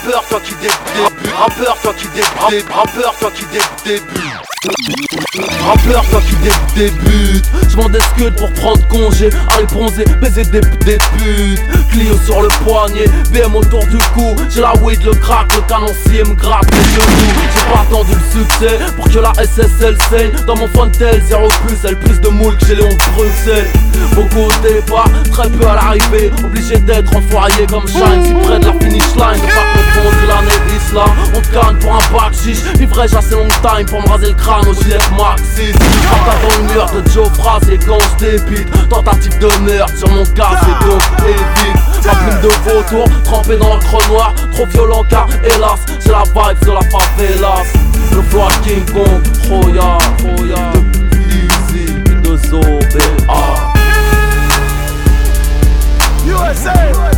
Rappeur, toi qui débute. Rappeur, toi qui débute. Rappeur, toi qui débute. Rappeur, toi qui débute. J'm'en discute pour prendre congé. Aller bronzer, baiser des putes. Clio sur le poignet, BM autour du cou. J'ai la weed, le crack, le canoncier me gratte les genoux. J'ai pas attendu le succès pour que la SSL saigne. Dans mon Fontel, 0 plus, elle plus de moule que j'ai Léon de Bruxelles. Beaucoup au départ, très peu à l'arrivée. Obligé d'être enfoiré comme Shine. Si près de la finish line, ne pas confondre l'année et l'islam. On te gagne pour un bac chiche. Vivrai-je assez long time pour me raser le crâne au gilet marxiste. Partage dans le mur de Joe Fras et quand je débite. Tentative de meurtre sur mon cas, c'est donc évite. Ma plume de vautour, trempée dans l'encre noire. Trop violent car hélas, c'est la vibe de la favelas. Le flow à King Kong, Roya, Easy, de Zobe, USA.